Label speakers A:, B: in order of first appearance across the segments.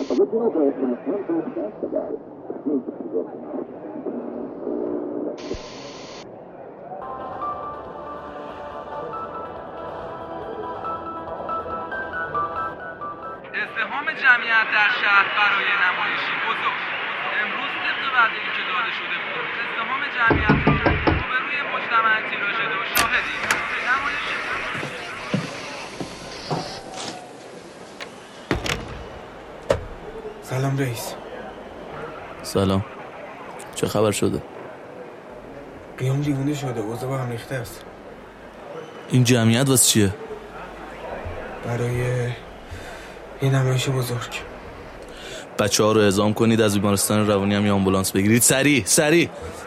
A: ازدحام جمعیت در شهر برای نمایشی بزرگ. امروز طبق وعده‌ای که داده شده بود ازدحام جمعیت روبروی مجتمع تیراژده و شاهدیم. نمایشی
B: سلام رئیس.
C: سلام. چه خبر شده؟
B: قیام دیوونه شده، اوضاع با هم ریخته است.
C: این جمعیت واسه چیه؟
B: برای یه نمایش بزرگ.
C: بچه‌ها رو اعزام کنید، از بیمارستان روانی هم یه آمبولانس بگیرید. سریع سریع.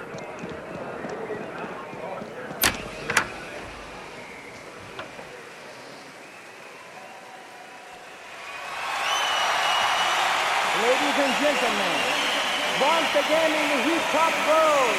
D: Ladies and gentlemen, once again in the hip-hop world,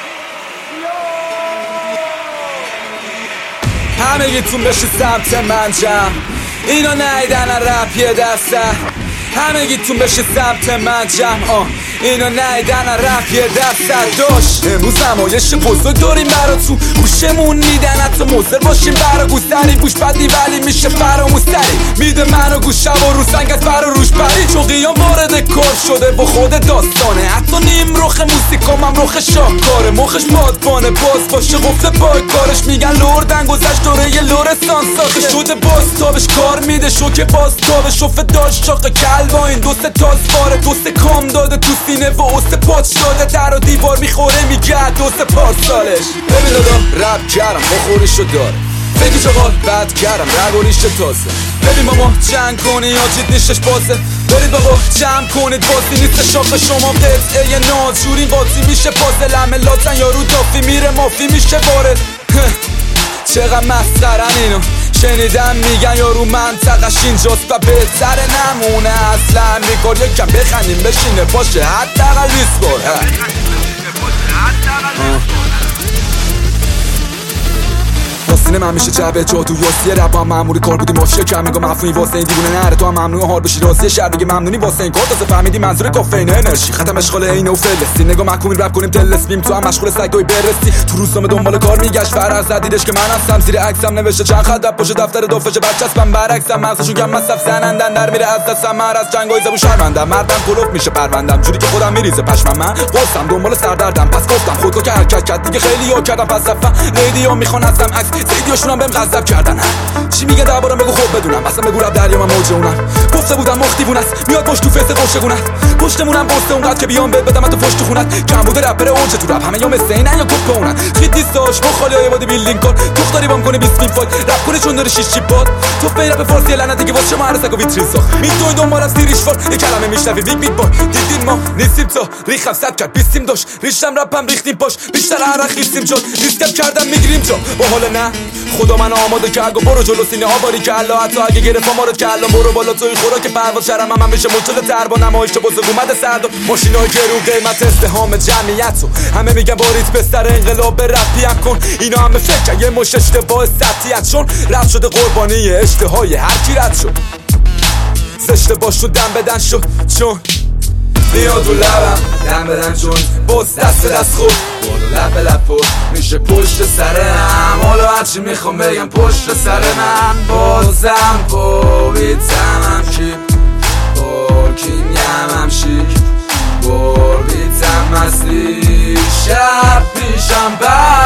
E: همگیتون بشه سمت من جمع، اینا نیدن رپ یه دسته. همگیتون بشه سمت من جمع، اینا نیدن رپ یه دسته. داشت امروز نمایش بزرگ داریم براتون، گوشمون میدن حتی مزر باشیم برا گوستری. گوش بدی ولی میشه فراموزتری، میده منو گوشم و رو سنگ از برا روش پری. چون قیام وارد کار شده با خود داستانه، حتی نیم رخ موسیقام هم رخ شاهکاره. مخش بادبانه باز باشه قفل پای کارش، میگن لردن گذشت دوره یه لورستان ساخته شده. باز تابش کار میده شو که باز تابش شفه داشت چاق کل با این دوست تازواره. دوست کام داده تو سینه و اوست پاچ داده، در و دیوار میخوره میگه دوست پارسالش. ببین دادا رب کردم بخوریشو داره، بگی چقدر بد کردم رگوریش تازه. ببین ماما جنگ کنی یا جید نیشش بازه، برید بابا جمع کنید بازی نیست شاخ شما قطعه ناز. جوری قاطی میشه پازل همه لاتن یارو دافی میره مافی میشه وارد. چقدر مسخرن اینو شنیدم میگن یارو منطقش اینجاست و بهتره نمونه اصلا. میکار یکم بخندیم بشینه باشه حداقل ریسک بار. واسینه من میشه جبه جادو یاسیه رب هم مأموری کار بودی ماشیه کم میگم مفهومی واسه این دیوونه نره. تو هم ممنوع حال بشی راسیه شهر بگی ممنونی واسه این کار تازه فهمیدی منظور کافئین انرژی. ختم اشغال عین و فلسطین نگاه محکومیم رپ کنیم تلسپیم. تو هم مشغول سگای برستی تو روزنامه دنبال کار میگشت فرق زدیدش که من هستم. زیر عکسم نوشته چند خط رپ باشه دفتر دافشه برچسبم برعکسم. مغزشون گم مصرف زنندن در میره از دستم. من از جنگای زبون شرمندم مردم کلوف میشه پروندم جوری که خودم میریزه پشمم. من قصم دنبال سردردم پس گفتم خودکو که حرکت کرد دیگه خیلی ها کردم پس رفتم. رادیو میخوان ازم عکس ویدیوشون هم بهم غضب کردن. چی میگه دربارم بگو خود بدونم، اصلا بگو رب دریا من موج اونم. گفته بودم مختیبون است میاد پشت تو فست قشگونت، پشتمونم بسته اونقدر که بیام بهت بدم تو فشت خونت. کم بوده رپر اوج تو رپ همه یا مثل اینن یا کپ اونن. خیلی دیستاش مخالیای بادی بیلدینگ کن دختری بام کنه 20 فایت رپ کنه چون داره 6 چیپ باد. تو رپ فارسی لعنتی که واسه ما هرسک و ویترین ساخت. میتونی دنبال از تیریش فار یه کلمه میشنوی بیگ بیگ بار. دیدین ما نیستیم تا ریخم صد کرد بیستیم داش ریشتم رپم ریختیم پاش بیشتر عرق خیستیم جان ریسکم کردم میگیریم جا با حال نه خدا من آماده کرد و برو جلو سینه ها باری که الله حتی اگه گرفت ما رو که الان برو بالا توی خوراک پرواز شرم هم بشه مچل تر با نمایش بزرگ اومده سرد ماشینای گرون قیمت ازدحام جمعیت و همه میگن باریت بستر انقلاب رپی هم کن. اینا همه فکر یه مش اشتباه سطحیت چون رد شده قربانی اشتهای هر کی رد شد زشته باش رو دم بدن شد چون بیاد و لبم دم بدن چون باز دست خود بالا لب لب پر میشه پشت سرم. حالا هرچی میخوام بگم پشت سر من بازم باویتم کی پارکینگ هم شیک باویتم اصلی شب پیشم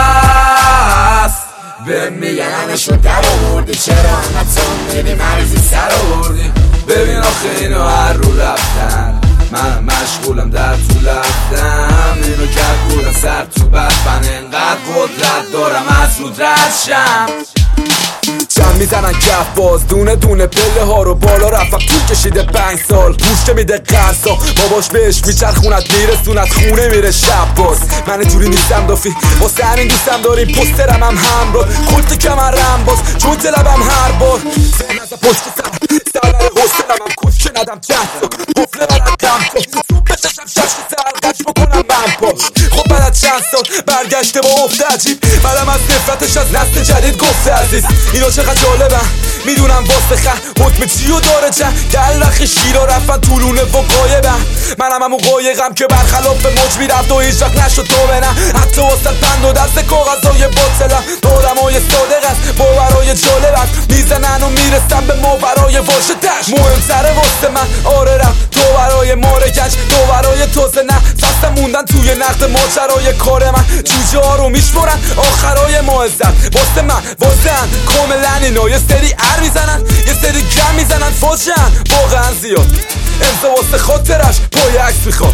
E: بس به میگنشو در آوردی چرا انقدر میدی مریضی سر آوردی. ببین آخه اینو هر رو رفتن منم مشغولم در تو لفتم اینو کرد سر تو بد من انقدر قدرت دارم از رود رد شم. چند میزنن کف باز دونه دونه پله ها رو بالا رفتم طول کشیده 5 سال گوش که میده قرصا باباش بهش میچرخونت میرسونت خونه میره شب باز. من جوری نیستم دافی واسه همین دوستم داریم پسترم هم همراه کلت کمرم باز چون لبم هر بار سن از پشت سر حسنم هم کش که ندم 10 تا قفله برد دم کن بچشم شش سر قش بکنم من پاش. خب بعد از چند سال برگشته با افت عجیب. بعدم از نفرتش از نسل جدید گفته عزیز اینا چقدر جالبن میدونم واسه حکم چیو داره جن دلخ شیرا رفتن طولونه و قایبن. منم همون قایقم که برخلاف موج میرفت و هیچ وقت نشد تو بنم. حتی واسه پند و دست کاغذای باطلم دارمای صادق است باورای جالب است میزنن و میرسن به ماورای واشتش. مهمتره واسه من آره رم تو برای ماره گنج تو برای توزه نه فستم موندن توی نقد ماجرای کار من. جوجه ها رو میشمرن آخرای معزت واسه من واسن کاملا اینا یه سری ار میزنن یه سری کم میزنن فاجن واقعا زیاد امضا واسه خاطرش پای عکس میخواد.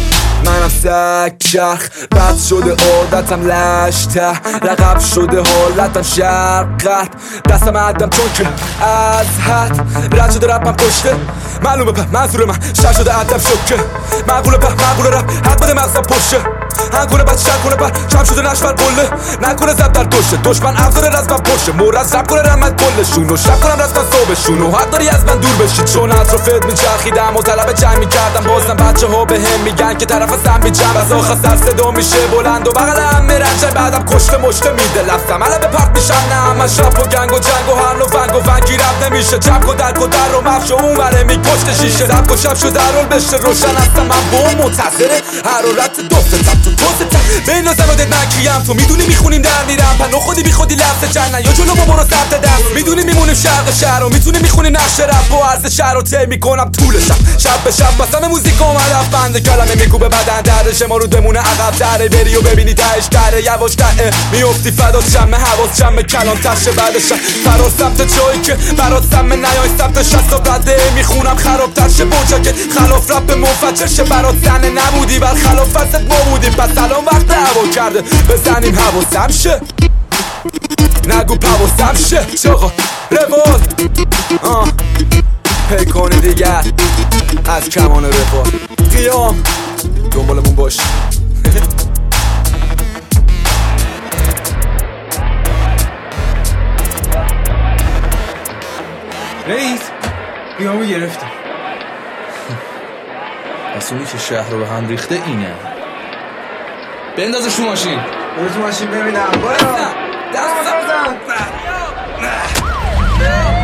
E: منم سگ چرخ بد شده عادتم لشته رقب شده حالتم شرقت دستم عدم چون که از حد رد شده رپم پشته معلومه په منظور من شر شده عدم شکه معقوله په معقوله رپ حد بده مغزم پشه هنگونه بد شر کنه پر کم شده نشور بله نکنه زب در دشه دشمن افزاره رزمم پشه مورز رپ کنه رمت کلشون و شب کنم رزمم صبحشون و حد داری از من دور بشید چون اطرافت میچرخیدم و طلب جنگ میکردم بازم بچه ها به هم میگن که طرف سم بیجم از آخر سر صدا میشه بلند و بغل هم میرنجه بعدم کشته مشته میده لفتم الان به پرت میشم نه همش رپ و گنگ و جنگ و هر نو ونگ و ونگی رب نمیشه جمع و درک و در رو مفش و اون وره میکشته شیشه زب و شب شو در رول بشه روشن هستم من با منتظره حرارت دفتم تو توستم بین و زنادت من کیم تو میدونی میخونیم در میرم پنو خودی بی خودی لفظ جنن یا جلو با برو سبت دست میدونی میمونیم شرق شهر و میتونی میخونیم نقش رپ و عرض شهر رو طی میکنم طولشم شب به شب بسم موزیک اومد بند کلمه میکوبه بدن دردش ما رو دمونه عقب تره بری و ببینی تهش تره یواش تره میافتی فدا شمه حواس جمع کلان تشه بعدش فرار سمت جایی که برات سمه نیای سمت شست و بده میخونم خرابتر شه بوجا که خلاف رپ منفجر شه برات زنه نبودی بر خلاف فست ما بودیم پس الان وقت هوا کرده بزنیم حواسم شه نگو پواسم شه چاقا روال پی کنی دیگر از کمان روال قیام دنبالمون باش.
B: رئیس قیامو گرفتم.
C: پس اونی که شهر رو به هم ریخته اینه. بندازش تو ماشین.
B: برو تو ماشین ببینم. برو
A: دست